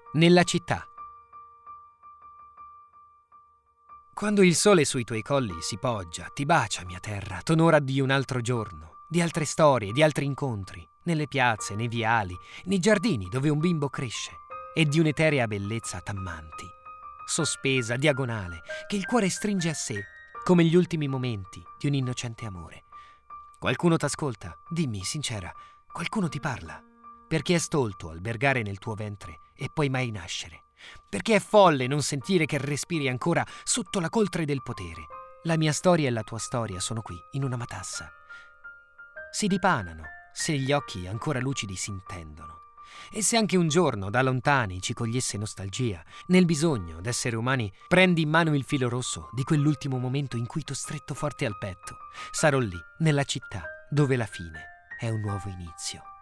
Nella città. Quando il sole sui tuoi colli si poggia, ti bacia, mia terra, t'onora di un altro giorno, di altre storie, di altri incontri, nelle piazze, nei viali, nei giardini dove un bimbo cresce, e di un'eterea bellezza t'ammanti, sospesa, diagonale, che il cuore stringe a sé, come gli ultimi momenti di un innocente amore. Qualcuno t'ascolta? Dimmi, sincera, qualcuno ti parla? Perché è stolto albergare nel tuo ventre e poi mai nascere? Perché è folle non sentire che respiri ancora sotto la coltre del potere? La mia storia e la tua storia sono qui, in una matassa. Si dipanano, se gli occhi ancora lucidi si intendono. E se anche un giorno da lontani ci cogliesse nostalgia, nel bisogno d'essere umani, prendi in mano il filo rosso di quell'ultimo momento in cui t'ho stretto forte al petto. Sarò lì, nella città, dove la fine è un nuovo inizio.